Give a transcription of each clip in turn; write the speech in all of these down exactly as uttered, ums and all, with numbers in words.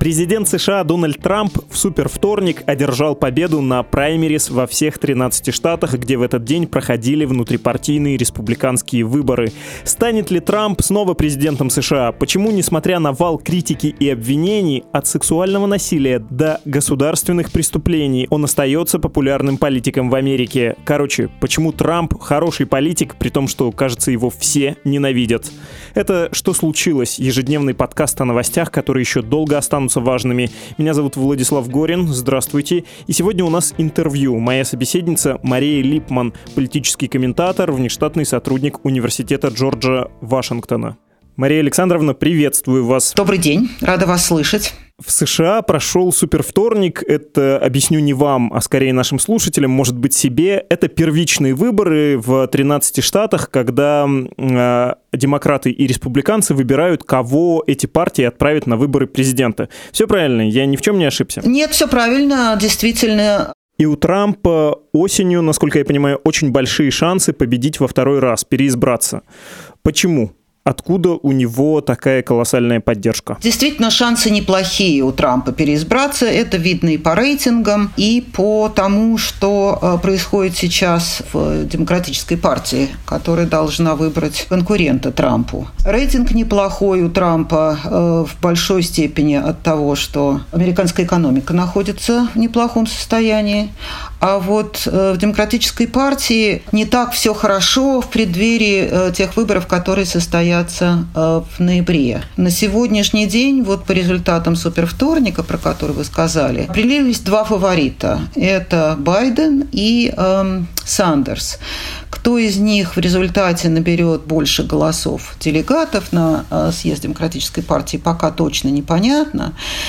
Президент США Дональд Трамп в супервторник одержал победу на праймерис во всех тринадцати штатах, где в этот день проходили внутрипартийные республиканские выборы. Станет ли Трамп снова президентом США? Почему, несмотря на вал критики и обвинений от сексуального насилия до государственных преступлений, он остается популярным политиком в Америке? Короче, почему Трамп хороший политик, при том, что, кажется, его все ненавидят? Это «Что случилось?» Ежедневный подкаст о новостях, которые еще долго останутся важными. Меня зовут Владислав Горин, здравствуйте. И сегодня у нас интервью. Моя собеседница Мария Липман, политический комментатор, внештатный сотрудник Университета Джорджа Вашингтона. Мария Александровна, приветствую вас. Добрый день, рада вас слышать. В США прошел супервторник. Это, объясню не вам, а скорее нашим слушателям, может быть себе. Это первичные выборы в тринадцати штатах, когда э, демократы и республиканцы выбирают, кого эти партии отправят на выборы президента. Все правильно? Я ни в чем не ошибся? Нет, все правильно, действительно. И у Трампа осенью, насколько я понимаю, очень большие шансы победить во второй раз, переизбраться. Почему? Откуда у него такая колоссальная поддержка? Действительно, шансы неплохие у Трампа переизбраться. Это видно и по рейтингам, и по тому, что происходит сейчас в Демократической партии, которая должна выбрать конкурента Трампу. Рейтинг неплохой у Трампа в большой степени от того, что американская экономика находится в неплохом состоянии. А вот в Демократической партии не так все хорошо в преддверии тех выборов, которые состоятся в ноябре. На сегодняшний день, вот по результатам супервторника, про который вы сказали, определились два фаворита. Это Байден и эм, Сандерс. Кто из них в результате наберет больше голосов делегатов на съезд Демократической партии, пока точно непонятно.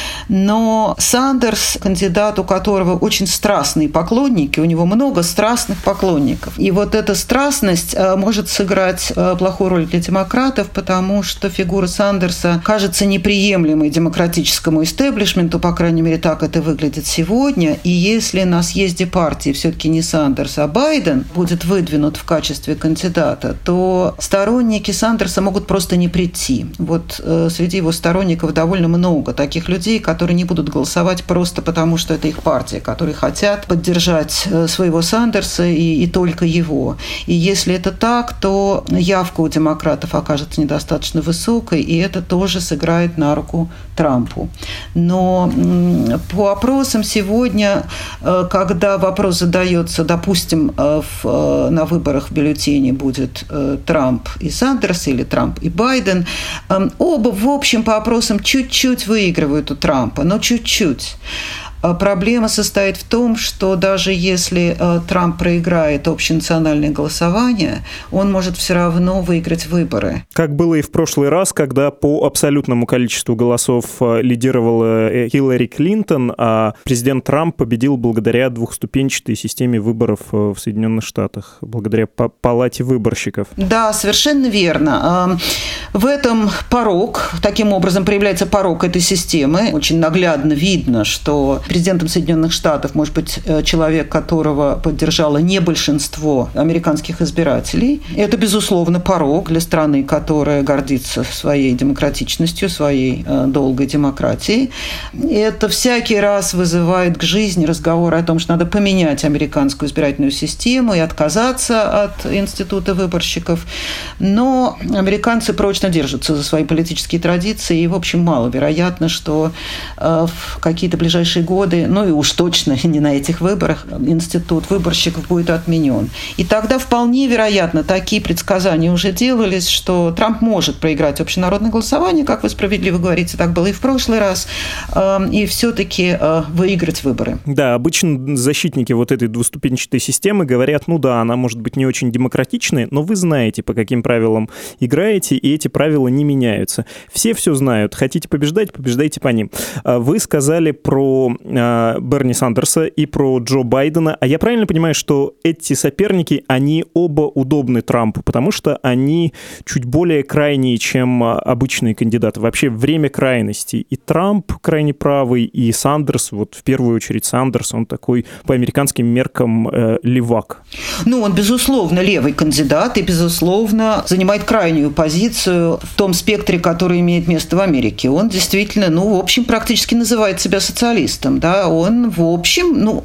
Но Сандерс, кандидат, у которого очень страстные поклонники, у него много страстных поклонников. И вот эта страстность может сыграть плохую роль для демократов, потому что фигура Сандерса кажется неприемлемой демократическому истеблишменту, по крайней мере, так это выглядит сегодня. И если на съезде партии все-таки не Сандерс, а Байден будет выдвинут в качестве кандидата, то сторонники Сандерса могут просто не прийти. Вот э, среди его сторонников довольно много таких людей, которые не будут голосовать просто потому, что это их партия, которые хотят поддержать э, своего Сандерса и, и только его. И если это так, то явка у демократов окажется недостаточно высокой, и это тоже сыграет на руку Трампу. Но э, по опросам сегодня, э, когда вопрос задается, допустим, э, в, э, на выборах в бюллетене будет э, Трамп и Сандерс или Трамп и Байден, э, оба, в общем, по опросам чуть-чуть выигрывают у Трампа, но чуть-чуть. Проблема состоит в том, что даже если Трамп проиграет общенациональное голосование, он может все равно выиграть выборы. Как было и в прошлый раз, когда по абсолютному количеству голосов лидировала Хиллари Клинтон, а президент Трамп победил благодаря двухступенчатой системе выборов в Соединенных Штатах, благодаря палате выборщиков. Да, совершенно верно. В этом порог, таким образом проявляется порог этой системы. Очень наглядно видно, что президентом Соединенных Штатов может быть человек, которого поддержало не большинство американских избирателей. Это, безусловно, порог для страны, которая гордится своей демократичностью, своей долгой демократией. Это всякий раз вызывает к жизни разговоры о том, что надо поменять американскую избирательную систему и отказаться от института выборщиков. Но американцы прочно держатся за свои политические традиции, и, в общем, маловероятно, что в какие-то ближайшие годы годы, ну и уж точно не на этих выборах, институт выборщиков будет отменен. И тогда вполне вероятно, такие предсказания уже делались, что Трамп может проиграть общенародное голосование, как вы справедливо говорите, так было и в прошлый раз, и все-таки выиграть выборы. Да, обычно защитники вот этой двуступенчатой системы говорят, ну да, она может быть не очень демократичной, но вы знаете, по каким правилам играете, и эти правила не меняются. Все все знают. Хотите побеждать, побеждайте по ним. Вы сказали про Берни Сандерса и про Джо Байдена. А я правильно понимаю, что эти соперники, они оба удобны Трампу, потому что они чуть более крайние, чем обычные кандидаты. Вообще время крайностей. И Трамп крайне правый, и Сандерс, вот в первую очередь Сандерс, он такой по американским меркам э, левак. Ну, он, безусловно, левый кандидат и, безусловно, занимает крайнюю позицию в том спектре, который имеет место в Америке. Он действительно, ну, в общем, практически называет себя социалистом, да, он, в общем, ну,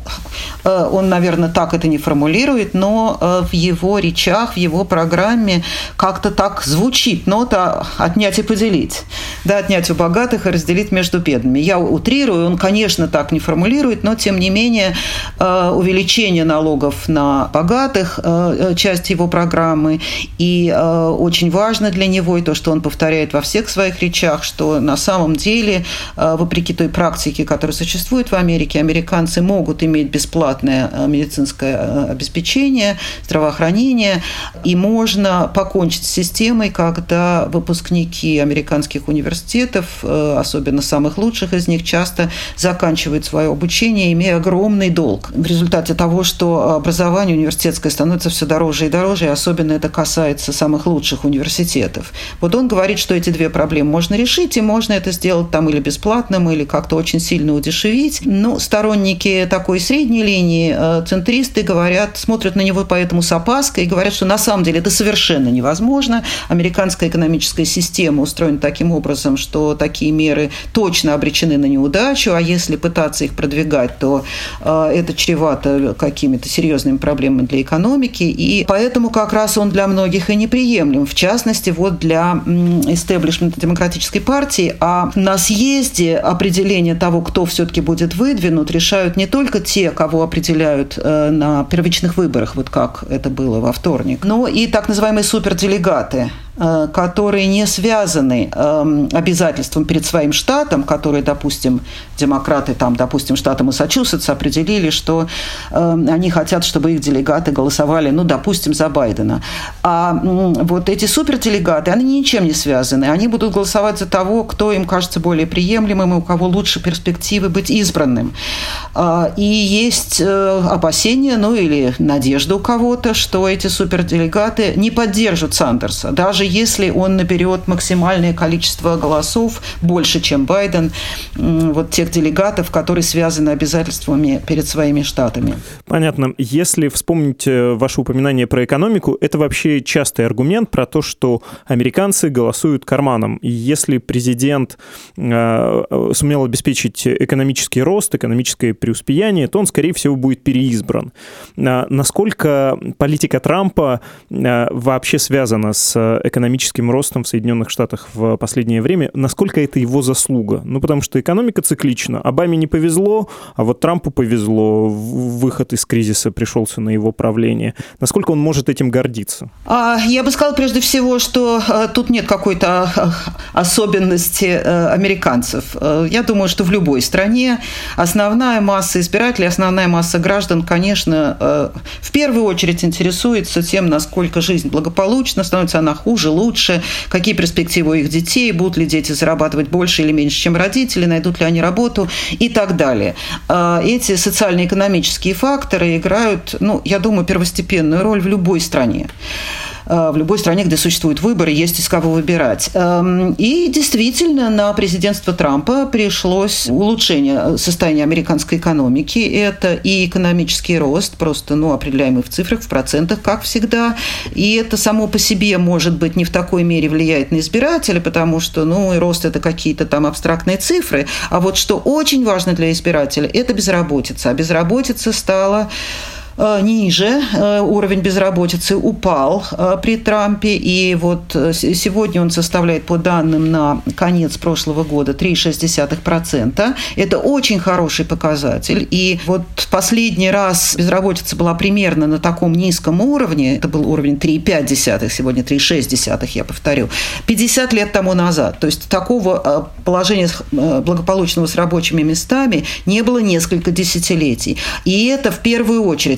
он, наверное, так это не формулирует, но в его речах, в его программе как-то так звучит нота «отнять и поделить», да, отнять у богатых и разделить между бедными. Я утрирую, он, конечно, так не формулирует, но, тем не менее, увеличение налогов на богатых – часть его программы, и очень важно для него и то, что он повторяет во всех своих речах, что на самом деле, вопреки той практике, которая существует в Америке, американцы могут иметь бесплатное медицинское обеспечение, здравоохранение, и можно покончить с системой, когда выпускники американских университетов, особенно самых лучших из них, часто заканчивают свое обучение, имея огромный долг. В результате того, что образование университетское становится все дороже и дороже, и особенно это касается самых лучших университетов. Вот он говорит, что эти две проблемы можно решить, и можно это сделать там или бесплатным, или как-то очень сильно удешевить. Но сторонники такой средней линии, центристы, говорят, смотрят на него поэтому с опаской и говорят, что на самом деле это совершенно невозможно. Американская экономическая система устроена таким образом, что такие меры точно обречены на неудачу, а если пытаться их продвигать, то это чревато какими-то серьезными проблемами для экономики, и поэтому как раз он для многих и неприемлем, в частности, вот для истеблишмента демократической партии. А на съезде определение того, кто все-таки будет выдвинут, решают не только те, кого определяют на первичных выборах, вот как это было во вторник, но и так называемые суперделегаты, которые не связаны э, обязательством перед своим штатом, которые, допустим, демократы, там, допустим, штата Массачусетс определили, что э, они хотят, чтобы их делегаты голосовали, ну, допустим, за Байдена. А э, вот эти суперделегаты, они ничем не связаны. Они будут голосовать за того, кто им кажется более приемлемым и у кого лучше перспективы быть избранным. Э, и есть э, опасения, ну, или надежда у кого-то, что эти суперделегаты не поддержат Сандерса, даже если он наберет максимальное количество голосов, больше, чем Байден, вот тех делегатов, которые связаны обязательствами перед своими штатами. Понятно. Если вспомнить ваше упоминание про экономику, это вообще частый аргумент про то, что американцы голосуют карманом. И если президент э, сумел обеспечить экономический рост, экономическое преуспеяние, то он, скорее всего, будет переизбран. А насколько политика Трампа э, вообще связана с экономическим ростом в Соединенных Штатах в последнее время, насколько это его заслуга? Ну, потому что экономика циклична. Обаме не повезло, а вот Трампу повезло. Выход из кризиса пришелся на его правление. Насколько он может этим гордиться? Я бы сказала прежде всего, что тут нет какой-то особенности американцев. Я думаю, что в любой стране основная масса избирателей, основная масса граждан, конечно, в первую очередь интересуется тем, насколько жизнь благополучна, становится она хуже, лучше, какие перспективы у их детей, будут ли дети зарабатывать больше или меньше, чем родители, найдут ли они работу и так далее. Эти социально-экономические факторы играют, ну, я думаю, первостепенную роль в любой стране. В любой стране, где существуют выборы, есть из кого выбирать. И действительно, на президентство Трампа пришлось улучшение состояния американской экономики. Это и экономический рост, просто ну, определяемый в цифрах, в процентах, как всегда. И это само по себе, может быть, не в такой мере влияет на избирателя, потому что ну, и рост – это какие-то там абстрактные цифры. А вот что очень важно для избирателя – это безработица. А безработица стала ниже, уровень безработицы упал при Трампе, и вот сегодня он составляет по данным на конец прошлого года три целых шесть десятых процента. Это очень хороший показатель, и вот последний раз безработица была примерно на таком низком уровне, это был уровень три целых пять десятых, сегодня три целых шесть десятых, я повторю, пятьдесят лет тому назад. То есть такого положения благополучного с рабочими местами не было несколько десятилетий. И это в первую очередь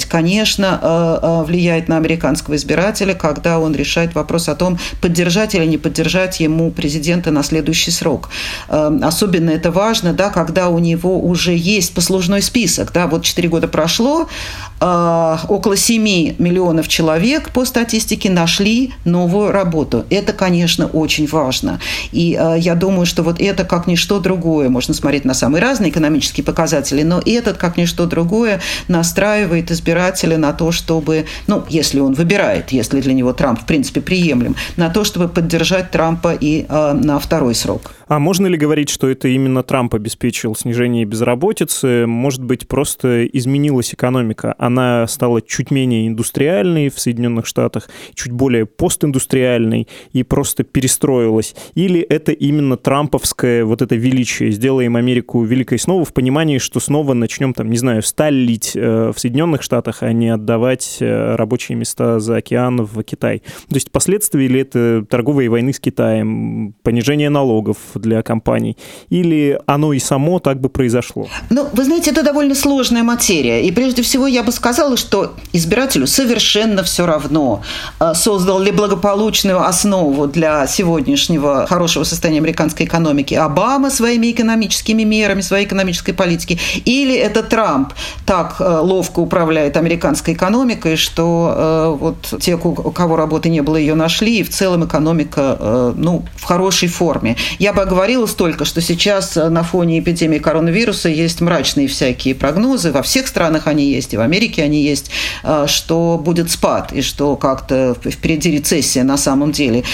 поспорить, конечно, влияет на американского избирателя, когда он решает вопрос о том, поддержать или не поддержать ему президента на следующий срок. Особенно это важно, да, когда у него уже есть послужной список. Да, вот четыре года прошло, около семь миллионов человек по статистике нашли новую работу. Это, конечно, очень важно. И я думаю, что вот это как ничто другое, можно смотреть на самые разные экономические показатели, но этот как ничто другое настраивает избирателя на то, чтобы, ну, если он выбирает, если для него Трамп, в принципе, приемлем, на то, чтобы поддержать Трампа и э, на второй срок. А можно ли говорить, что это именно Трамп обеспечил снижение безработицы? Может быть, просто изменилась экономика? Она стала чуть менее индустриальной в Соединенных Штатах, чуть более постиндустриальной и просто перестроилась? Или это именно трамповское вот это величие? Сделаем Америку великой снова в понимании, что снова начнем, там, не знаю, сталь лить э, в Соединенных Штатах, а не отдавать э, рабочие места за океан в Китай. То есть последствия ли это торговые войны с Китаем, понижение налогов для компаний, или оно и само так бы произошло? Ну, вы знаете, это довольно сложная материя. И прежде всего я бы сказала, что избирателю совершенно все равно, создал ли благополучную основу для сегодняшнего хорошего состояния американской экономики Обама своими экономическими мерами, своей экономической политики, или это Трамп так ловко управляет американской экономикой, что вот те, у кого работы не было, ее нашли, и в целом экономика, ну, в хорошей форме. Я бы говорила столько, что сейчас на фоне эпидемии коронавируса есть мрачные всякие прогнозы, во всех странах они есть, и в Америке они есть, что будет спад, и что как-то впереди рецессия на самом деле.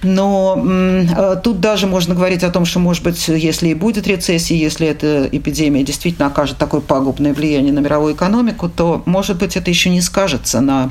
Но тут даже можно говорить о том, что, может быть, если и будет рецессия, если эта эпидемия действительно окажет такое пагубное влияние на мировую экономику, то, может быть, это еще не скажется на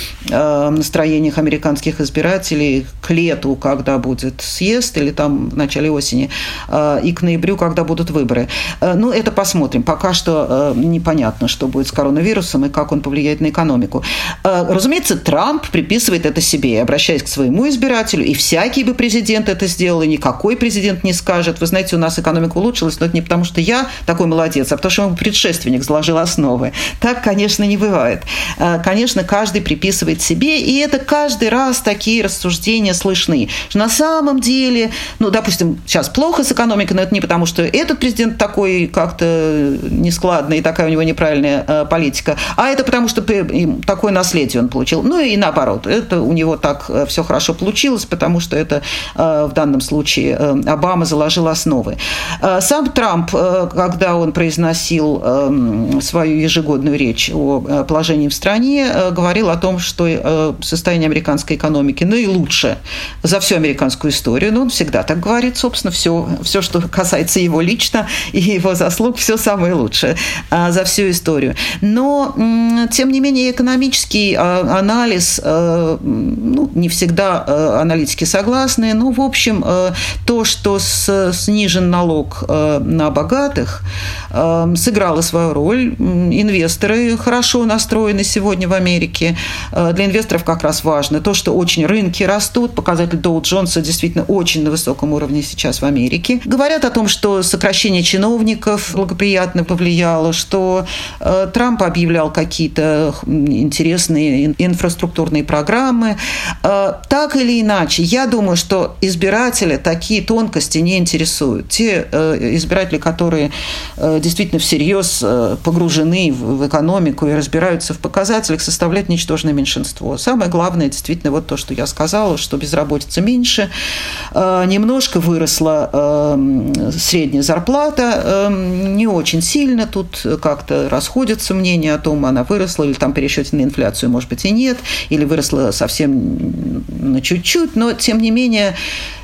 настроениях американских избирателей к лету, когда будет съезд, или там в начале осени, и к ноябрю, когда будут выборы. Ну, это посмотрим. Пока что непонятно, что будет с коронавирусом и как он повлияет на экономику. Разумеется, Трамп приписывает это себе, обращаясь к своему избирателю, и всякий бы президент это сделал, и никакой президент не скажет: вы знаете, у нас экономика улучшилась, но это не потому, что я такой молодец, а потому, что мой предшественник заложил основы. Так, конечно, не бывает. Конечно, каждый приписывает себе, и это каждый раз такие рассуждения слышны. На самом деле, ну, допустим, сейчас плохо с экономикой, но это не потому, что этот президент такой как-то нескладный, и такая у него неправильная э, политика, а это потому, что такое наследие он получил. Ну и наоборот, это у него так э, все хорошо получилось, потому что это э, в данном случае э, Обама заложил основы. Э, сам Трамп, э, когда он произносил э, свою ежегодную речь о э, положении в стране, э, говорил о том, что э, состояние американской экономики наилучшее за всю американскую историю. Но он всегда так говорит, собственно, все, все, что касается его лично и его заслуг, все самое лучшее а, за всю историю. Но, м, тем не менее, экономический а, анализ, а, ну, не всегда а, аналитики согласны, но, в общем, а, то, что с, снижен налог а, на богатых, а, сыграло свою роль. Инвесторы хорошо настроены сегодня в Америке. А, для инвесторов как раз важно то, что очень рынки растут, показатель Доу Джонса действительно очень на высоком уровне сейчас в Америке. Говорят о том, что сокращение чиновников благоприятно повлияло, что э, Трамп объявлял какие-то интересные инфраструктурные программы. Э, так или иначе, я думаю, что избирателя такие тонкости не интересуют. Те э, избиратели, которые э, действительно всерьез э, погружены в, в экономику и разбираются в показателях, составляют ничтожное меньшинство. Самое главное, действительно, вот то, что я сказала, что безработица меньше, э, немножко выросла э, средняя зарплата, э, не очень сильно, тут как-то расходятся мнения о том, она выросла, или там в пересчете на инфляцию, может быть, и нет, или выросла совсем на чуть-чуть, но, тем не менее,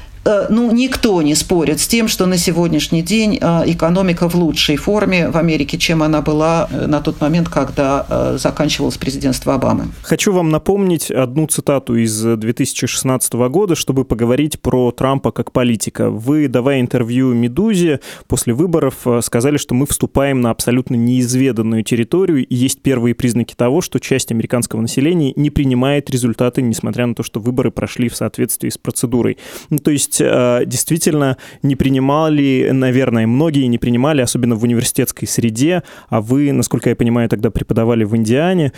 ну, никто не спорит с тем, что на сегодняшний день экономика в лучшей форме в Америке, чем она была на тот момент, когда заканчивалось президентство Обамы. Хочу вам напомнить одну цитату из две тысячи шестнадцатого года, чтобы поговорить про Трампа как политика. Вы, давая интервью «Медузе», после выборов сказали, что мы вступаем на абсолютно неизведанную территорию, и есть первые признаки того, что часть американского населения не принимает результаты, несмотря на то, что выборы прошли в соответствии с процедурой. Ну, то есть есть действительно не принимали, наверное, многие не принимали, особенно в университетской среде, а вы, насколько я понимаю, тогда преподавали в Индиане,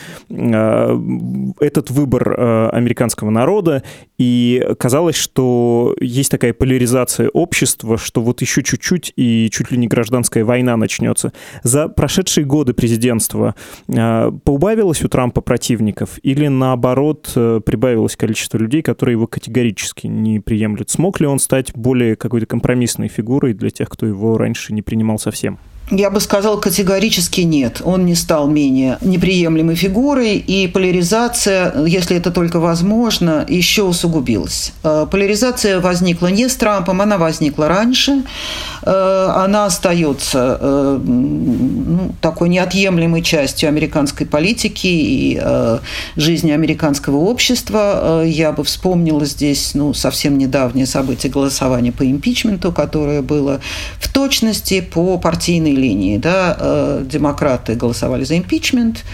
этот выбор американского народа, и казалось, что есть такая поляризация общества, что вот еще чуть-чуть и чуть ли не гражданская война начнется. За прошедшие годы президентства поубавилось у Трампа противников или, наоборот, прибавилось количество людей, которые его категорически не приемлют? Смог ли он стать более какой-то компромиссной фигурой для тех, кто его раньше не принимал совсем? Я бы сказала, категорически нет. Он не стал менее неприемлемой фигурой, и поляризация, если это только возможно, еще усугубилась. Поляризация возникла не с Трампом, она возникла раньше. Она остается ну, такой неотъемлемой частью американской политики и жизни американского общества. Я бы вспомнила здесь ну, совсем недавнее событие голосования по импичменту, которое было в точности по партийной линии. Да, демократы голосовали за импичмент,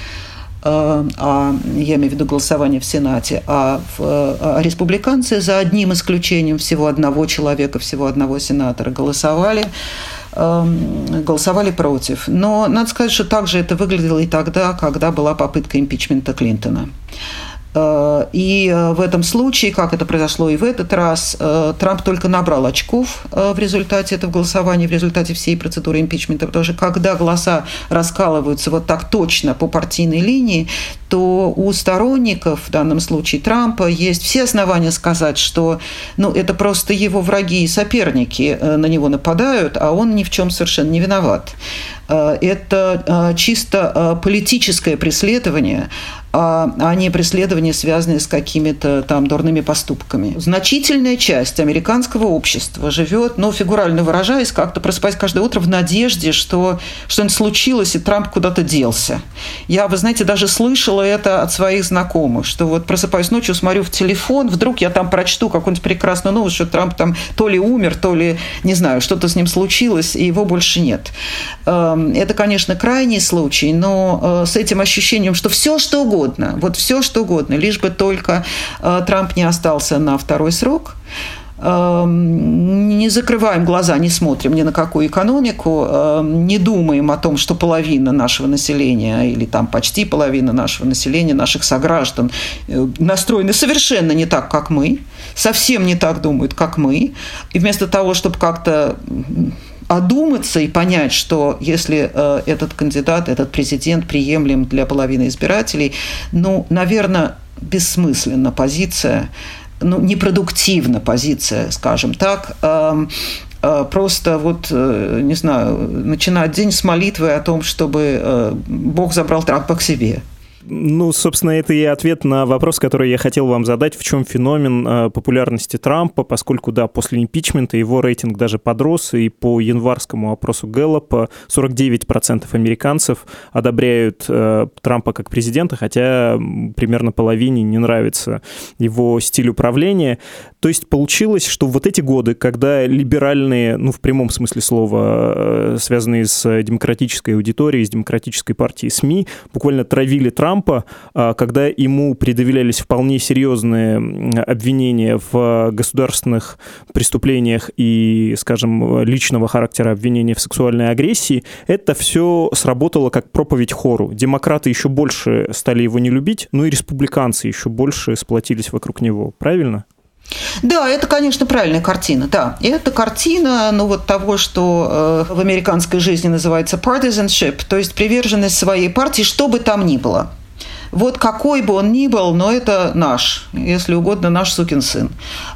а, я имею в виду голосование в Сенате, а, в, а республиканцы за одним исключением всего одного человека, всего одного сенатора голосовали, голосовали против. Но надо сказать, что также это выглядело и тогда, когда была попытка импичмента Клинтона. И в этом случае, как это произошло и в этот раз, Трамп только набрал очков в результате этого голосования, в результате всей процедуры импичмента, потому что когда голоса раскалываются вот так точно по партийной линии, то у сторонников, в данном случае Трампа, есть все основания сказать, что ну, это просто его враги и соперники на него нападают, а он ни в чем совершенно не виноват. Это чисто политическое преследование, а не преследование, связанное с какими-то там дурными поступками. Значительная часть американского общества живет, ну, фигурально выражаясь, как-то просыпаясь каждое утро в надежде, что что-нибудь случилось, и Трамп куда-то делся. Я, вы знаете, даже слышала это от своих знакомых, что вот просыпаюсь ночью, смотрю в телефон, вдруг я там прочту какую-нибудь прекрасную новость, что Трамп там то ли умер, то ли, не знаю, что-то с ним случилось, и его больше нет. Это, конечно, крайний случай, но с этим ощущением, что все, что угодно, вот все, что угодно, лишь бы только Трамп не остался на второй срок, не закрываем глаза, не смотрим ни на какую экономику, не думаем о том, что половина нашего населения или там почти половина нашего населения, наших сограждан настроены совершенно не так, как мы, совсем не так думают, как мы. И вместо того, чтобы как-то одуматься и понять, что если э, этот кандидат, этот президент приемлем для половины избирателей, ну, наверное, бессмысленна позиция, ну, непродуктивна позиция, скажем так, э, э, просто вот, э, не знаю, начинать день с молитвы о том, чтобы э, Бог забрал Трампа к себе. Ну, собственно, это и ответ на вопрос, который я хотел вам задать. В чем феномен э, популярности Трампа, поскольку, да, после импичмента его рейтинг даже подрос, и по январскому опросу Гэллопа сорок девять процентов американцев одобряют э, Трампа как президента, хотя примерно половине не нравится его стиль управления. То есть получилось, что вот эти годы, когда либеральные, ну, в прямом смысле слова, э, связанные с демократической аудиторией, с демократической партией СМИ, буквально травили Трампа, когда ему предъявлялись вполне серьезные обвинения в государственных преступлениях и, скажем, личного характера обвинения в сексуальной агрессии, это все сработало как проповедь хору. Демократы еще больше стали его не любить, ну и республиканцы еще больше сплотились вокруг него. Правильно? Да, это, конечно, правильная картина, да. И это картина, ну, вот того, что э, в американской жизни называется partisanship, то есть приверженность своей партии, что бы там ни было. Вот какой бы он ни был, но это наш, если угодно, наш сукин сын.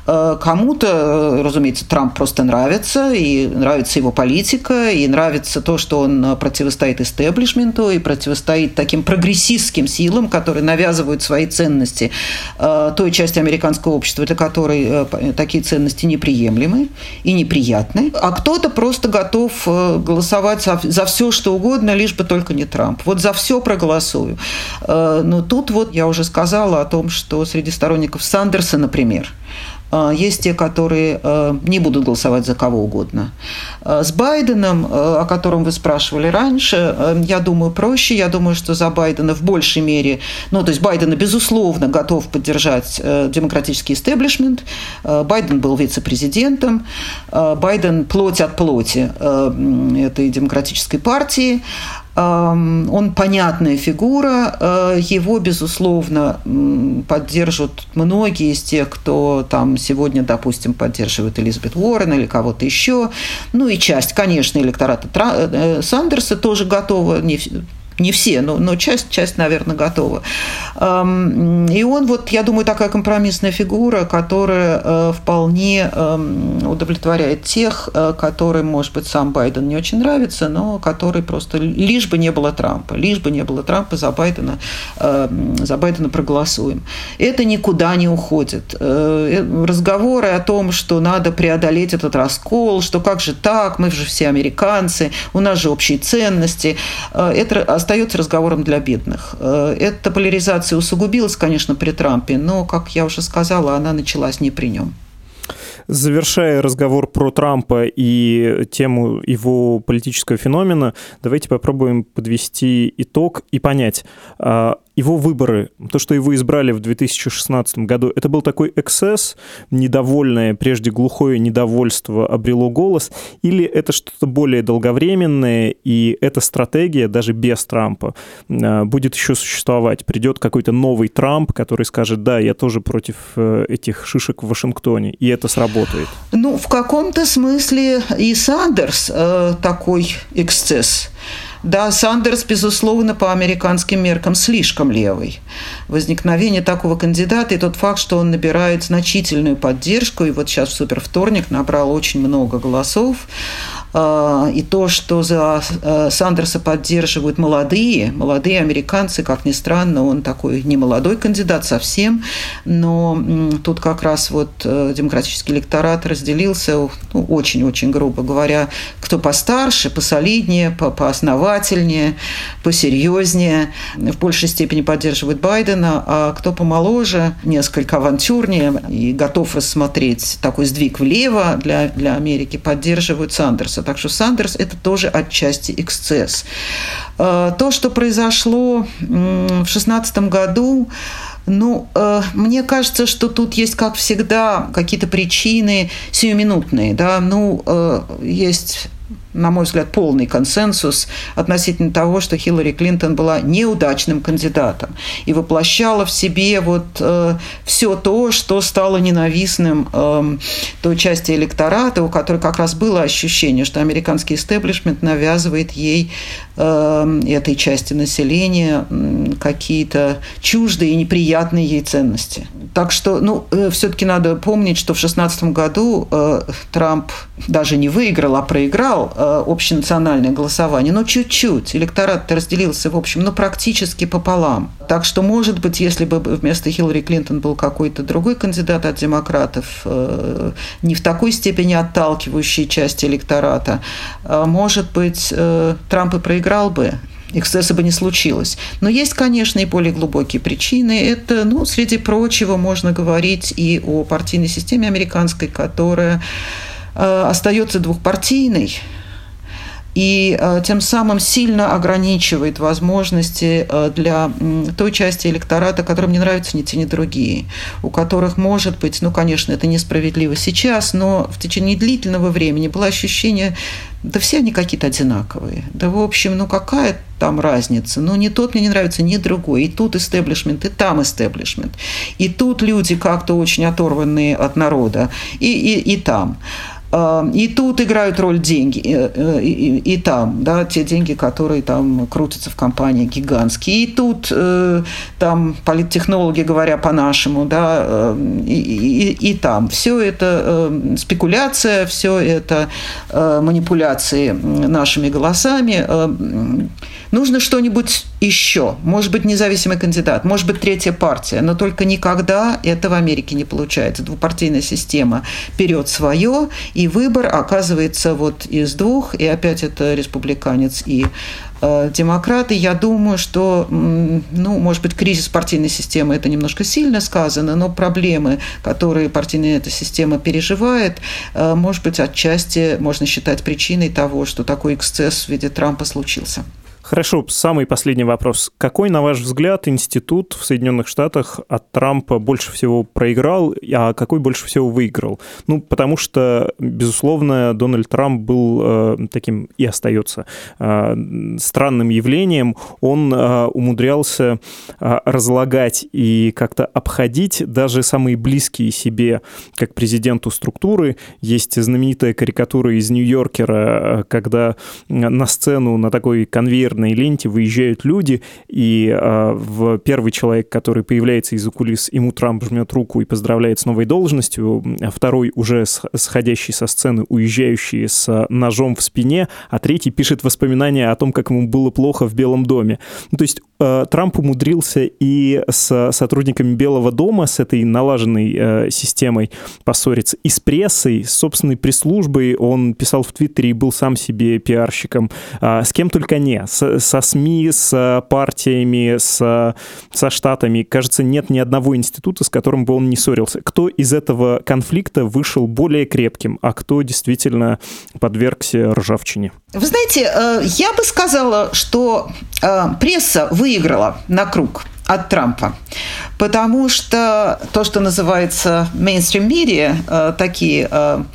Кому-то, разумеется, Трамп просто нравится, и нравится его политика, и нравится то, что он противостоит истеблишменту и противостоит таким прогрессистским силам, которые навязывают свои ценности той части американского общества, для которой такие ценности неприемлемы и неприятны. А кто-то просто готов голосовать за все, что угодно, лишь бы только не Трамп. Вот за все проголосую. Но тут вот я уже сказала о том, что среди сторонников Сандерса, например, есть те, которые не будут голосовать за кого угодно. С Байденом, о котором вы спрашивали раньше, я думаю, проще. Я думаю, что за Байдена в большей мере, ну, то есть Байдена, безусловно, готов поддержать демократический истеблишмент. Байден был вице-президентом. Байден плоть от плоти этой демократической партии. Он понятная фигура, его, безусловно, поддержат многие из тех, кто там сегодня, допустим, поддерживает Элизабет Уоррен или кого-то еще. Ну и часть, конечно, электората Сандерса тоже готова, не Не все, но, но часть, часть, наверное, готова. И он, вот, я думаю, такая компромиссная фигура, которая вполне удовлетворяет тех, которым, может быть, сам Байден не очень нравится, но который просто лишь бы не было Трампа, лишь бы не было Трампа, за Байдена, за Байдена проголосуем. Это никуда не уходит. Разговоры о том, что надо преодолеть этот раскол, что как же так, мы же все американцы, у нас же общие ценности, это остается разговором для бедных. Эта поляризация усугубилась, конечно, при Трампе, но, как я уже сказала, она началась не при нем. Завершая разговор про Трампа и тему его политического феномена, давайте попробуем подвести итог и понять, его выборы, то, что его избрали в две тысячи шестнадцатом году, это был такой эксцесс, недовольное, прежде глухое недовольство обрело голос, или это что-то более долговременное, и эта стратегия, даже без Трампа, будет еще существовать? Придет какой-то новый Трамп, который скажет: да, я тоже против этих шишек в Вашингтоне, и это сработает? Ну, в каком-то смысле и Сандерс э, такой эксцесс. Да, Сандерс, безусловно, по американским меркам слишком левый. Возникновение такого кандидата и тот факт, что он набирает значительную поддержку, и вот сейчас в супервторник набрал очень много голосов, и то, что за Сандерса поддерживают молодые, молодые американцы, как ни странно, он такой не молодой кандидат совсем, но тут как раз вот демократический электорат разделился, ну, очень-очень грубо говоря, кто постарше, посолиднее, поосновательнее, посерьезнее, в большей степени поддерживает Байдена, а кто помоложе, несколько авантюрнее и готов рассмотреть такой сдвиг влево для, для Америки, поддерживают Сандерса. Так что Сандерс – это тоже отчасти эксцесс. То, что произошло в две тысячи шестнадцатом году, ну, мне кажется, что тут есть, как всегда, какие-то причины сиюминутные. Да? Ну, есть, на мой взгляд, полный консенсус относительно того, что Хиллари Клинтон была неудачным кандидатом и воплощала в себе вот э, все то, что стало ненавистным э, той части электората, у которой как раз было ощущение, что американский истеблишмент навязывает ей, э, этой части населения, э, какие-то чуждые и неприятные ей ценности. Так что, ну, э, все-таки надо помнить, что в две тысячи шестнадцатом году э, Трамп даже не выиграл, а проиграл общенациональное голосование, но чуть-чуть. Электорат разделился, в общем, ну, практически пополам. Так что, может быть, если бы вместо Хиллари Клинтон был какой-то другой кандидат от демократов, не в такой степени отталкивающей части электората, может быть, Трамп и проиграл бы. Эксцесса бы не случилось. Но есть, конечно, и более глубокие причины. Это, ну, среди прочего, можно говорить и о партийной системе американской, которая остается двухпартийной и тем самым сильно ограничивает возможности для той части электората, которым не нравятся ни те, ни другие, у которых, может быть, ну, конечно, это несправедливо сейчас, но в течение длительного времени было ощущение, да все они какие-то одинаковые, да, в общем, ну, какая там разница, ну, ни тот мне не нравится, ни другой, и тут истеблишмент, и там истеблишмент, и тут люди как-то очень оторванные от народа, и, и, и там. И тут играют роль деньги, и, и, и там, да, те деньги, которые там крутятся в компании гигантские. И тут там политтехнологи, говоря по-нашему, да, и, и, и там. Все это спекуляция, все это манипуляции нашими голосами. Нужно что-нибудь еще. Может быть, независимый кандидат, может быть, третья партия, но только никогда это в Америке не получается. Двупартийная система берет свое, и выбор оказывается вот из двух, и опять это республиканец и демократы. Я думаю, что, ну, может быть, кризис партийной системы – это немножко сильно сказано, но проблемы, которые партийная эта система переживает, может быть, отчасти можно считать причиной того, что такой эксцесс в виде Трампа случился. Хорошо, самый последний вопрос. Какой, на ваш взгляд, институт в Соединенных Штатах от Трампа больше всего проиграл, а какой больше всего выиграл? Ну, потому что, безусловно, Дональд Трамп был э, таким и остается э, странным явлением. Он э, умудрялся э, разлагать и как-то обходить даже самые близкие себе, как президенту, структуры. Есть знаменитая карикатура из Нью-Йоркера, когда на сцену на такой конвейер ленте выезжают люди, и э, в первый человек, который появляется из-за кулис, ему Трамп жмет руку и поздравляет с новой должностью, а второй уже сходящий со сцены, уезжающий с ножом в спине, а третий пишет воспоминания о том, как ему было плохо в Белом доме. Ну, то есть э, Трамп умудрился и с сотрудниками Белого дома, с этой налаженной э, системой поссориться, и с прессой, с собственной пресс-службой. Он писал в Твиттере и был сам себе пиарщиком. Э, с кем только не. С со СМИ, с партиями, с, со штатами. Кажется, нет ни одного института, с которым бы он не ссорился. Кто из этого конфликта вышел более крепким, а кто действительно подвергся ржавчине? Вы знаете, я бы сказала, что пресса выиграла на круг от Трампа, потому что то, что называется mainstream media, такие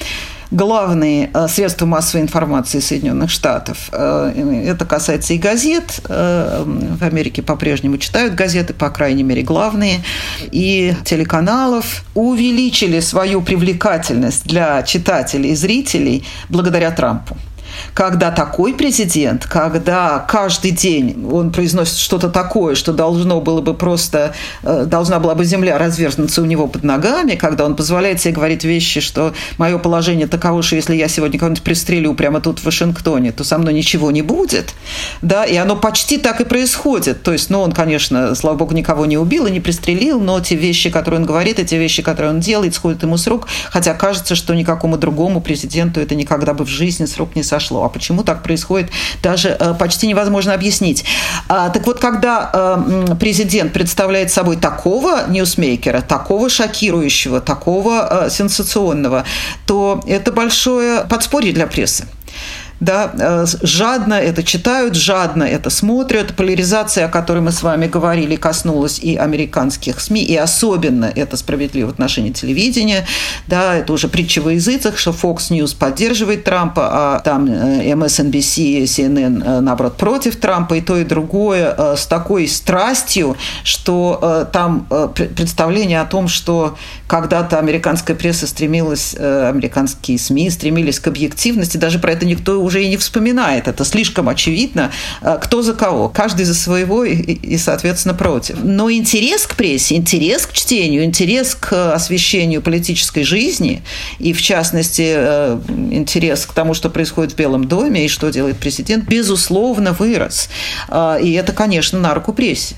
главные средства массовой информации Соединенных Штатов. Это касается и газет. В Америке по-прежнему читают газеты, по крайней мере, главные. И телеканалов увеличили свою привлекательность для читателей и зрителей благодаря Трампу. Когда такой президент, когда каждый день он произносит что-то такое, что должно было бы просто, должна была бы земля разверзнуться у него под ногами, когда он позволяет себе говорить вещи, что мое положение таково, что если я сегодня кого-нибудь пристрелю прямо тут в Вашингтоне, то со мной ничего не будет, да, и оно почти так и происходит. То есть, ну, он, конечно, слава богу, никого не убил и не пристрелил, но те вещи, которые он говорит, эти вещи, которые он делает, сходят ему с рук, хотя кажется, что никакому другому президенту это никогда бы в жизни с рук не сошло. А почему так происходит, даже э, почти невозможно объяснить. А, так вот, когда э, президент представляет собой такого ньюсмейкера, такого шокирующего, такого э, сенсационного, то это большое подспорье для прессы. Да, жадно это читают, жадно это смотрят. Поляризация, о которой мы с вами говорили, коснулась и американских СМИ, и особенно это справедливо в отношении телевидения. Да, это уже притча во языцах, что Fox News поддерживает Трампа, а там эм эс эн би си, си эн эн, наоборот, против Трампа, и то, и другое с такой страстью, что там представление о том, что когда-то американская пресса стремилась, американские СМИ стремились к объективности, даже про это никто уже и не вспоминает. Это слишком очевидно, кто за кого. Каждый за своего и, и, соответственно, против. Но интерес к прессе, интерес к чтению, интерес к освещению политической жизни и, в частности, интерес к тому, что происходит в Белом доме и что делает президент, безусловно, вырос. И это, конечно, на руку прессе.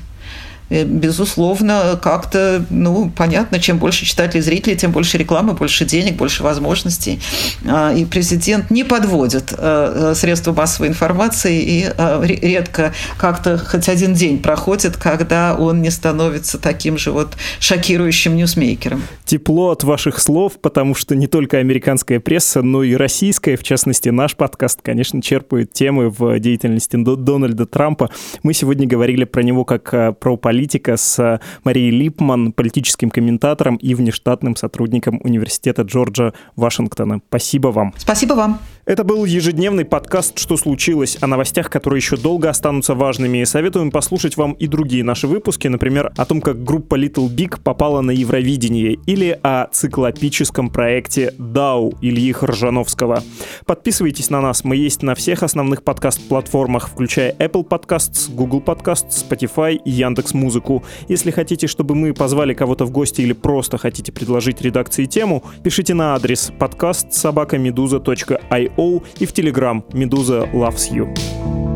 Безусловно, как-то, ну, понятно, чем больше читателей, зрителей, тем больше рекламы, больше денег, больше возможностей. И президент не подводит средства массовой информации, и редко как-то хоть один день проходит, когда он не становится таким же вот шокирующим ньюсмейкером. Тепло от ваших слов, потому что не только американская пресса, но и российская, в частности, наш подкаст, конечно, черпает темы в деятельности Дональда Трампа. Мы сегодня говорили про него как про политика, политика с Марией Липман, политическим комментатором и внештатным сотрудником Университета Джорджа Вашингтона. Спасибо вам. Спасибо вам. Это был ежедневный подкаст «Что случилось?», о новостях, которые еще долго останутся важными. Советуем послушать вам и другие наши выпуски, например, о том, как группа Little Big попала на Евровидение, или о циклопическом проекте «Дау» Ильи Хоржановского. Подписывайтесь на нас, мы есть на всех основных подкаст-платформах, включая Apple Podcasts, Google Podcasts, Spotify и Яндекс.Музыку. Если хотите, чтобы мы позвали кого-то в гости или просто хотите предложить редакции тему, пишите на адрес подкаст собака медуза точка ай о и в Telegram Medusa loves you.